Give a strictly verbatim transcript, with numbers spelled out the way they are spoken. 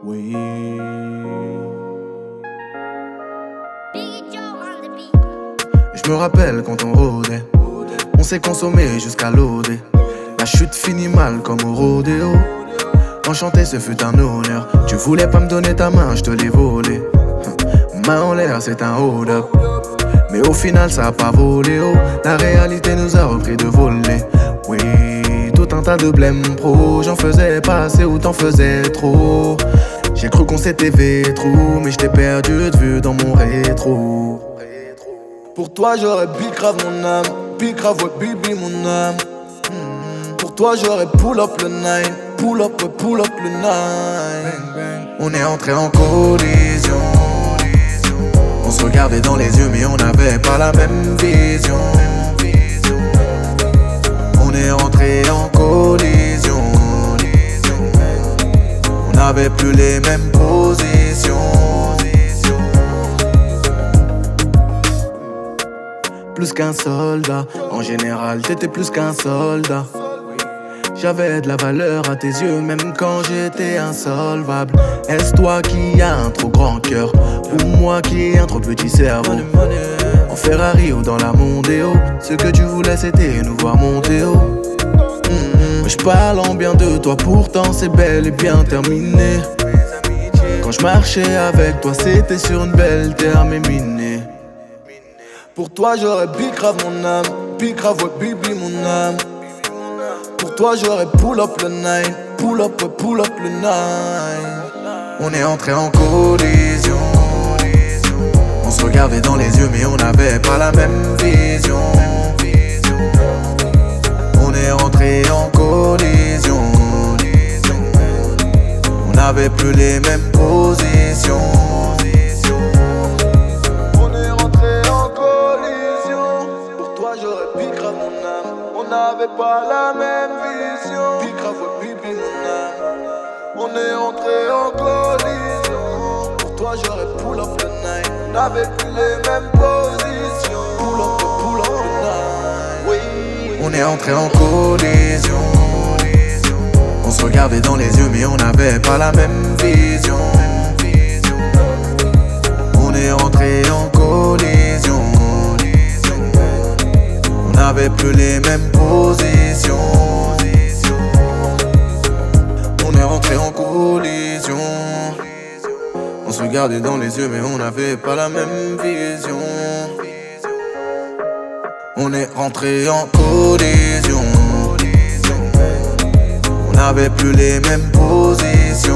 Oui. Je me rappelle quand on rôdait, on s'est consommé jusqu'à l'O D. La chute finit mal comme au rodéo. Enchanté, ce fut un honneur. Tu voulais pas me donner ta main, je te l'ai volé. Main en l'air, c'est un hold up. Mais au final, ça a pas volé haut. La réalité nous a repris de voler. Oui, tout un tas de blême pro. J'en faisais pas assez ou t'en faisais trop. J'ai cru qu'on s'était vétrou, mais je t'ai perdu de vue dans mon rétro. Pour toi, j'aurais bicrave mon âme. Bicrave, ouais, bibi, mon âme. Hmm. Pour toi, j'aurais pull up le nine. Pull up, ouais, pull up le nine. On est entré en collision. On se regardait dans les yeux, mais on n'avait pas la même vision. On est entré en collision. On n'avait plus les mêmes positions. Plus qu'un soldat, en général t'étais plus qu'un soldat. J'avais de la valeur à tes yeux même quand j'étais insolvable. Est-ce toi qui as un trop grand cœur ou moi qui ai un trop petit cerveau? En Ferrari ou dans la Mondeo, ce que tu voulais c'était nous voir monter haut. Mmh, je parle en bien de toi, pourtant c'est bel et bien terminé. Quand je marchais avec toi c'était sur une belle terre mais minée. Pour toi j'aurais bicrave mon âme, bicrave ouais bibi mon âme. Pour toi j'aurais pull up le nine, pull up ouais pull up le nine. On est entré en collision. On se regardait dans les yeux mais on n'avait pas la même vision. On est entré en collision. On n'avait plus les mêmes positions. On n'avait pas la même vision. Bicrave, ouais, bibi, mon âme. On est entré en collision. Pour toi, j'aurais pull up le nine. On n'avait plus les mêmes positions. Pull up, pull up le nine. Oui. On est entré en collision. On se regardait dans les yeux, mais on n'avait pas la même vision. On est entré en collision. On n'avait plus les mêmes positions. On est rentré en collision. On se regardait dans les yeux mais on n'avait pas la même vision. On est rentré en collision. On n'avait plus les mêmes positions.